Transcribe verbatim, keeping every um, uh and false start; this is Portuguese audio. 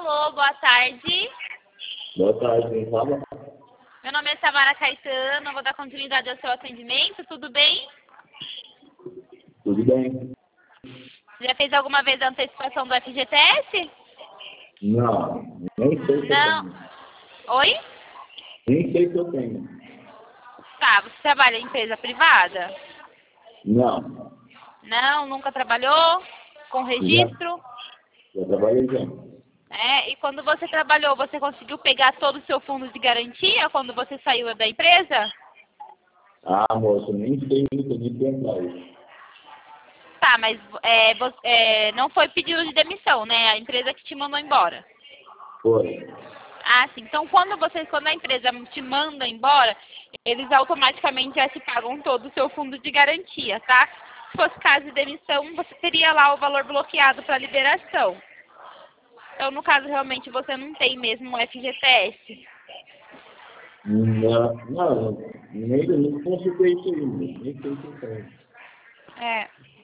Alô, boa tarde. Boa tarde, quem fala? Meu nome é Samara Caetano, vou dar continuidade ao seu atendimento, tudo bem? Tudo bem? Já fez alguma vez a antecipação do F G T S? Não, nem sei se eu Não. tenho. Oi? Nem sei se eu tenho. Tá, você trabalha em empresa privada? Não, Não, nunca trabalhou? Com já, registro? já trabalhei já. É, e quando você trabalhou, você conseguiu pegar todo o seu fundo de garantia quando você saiu da empresa? Ah, moço, nem sei muito de pensar isso. Tá, mas é, vo- é, não foi pedido de demissão, né? A empresa que te mandou embora. Foi. Ah, sim. Então, quando você, quando a empresa te manda embora, eles automaticamente já te pagam todo o seu fundo de garantia, tá? Se fosse caso de demissão, você teria lá o valor bloqueado para liberação. Então, no caso, realmente, você não tem mesmo o F G T S. Não, não, nem, nem consultei isso aí, moço, nem sei se eu tenho. É.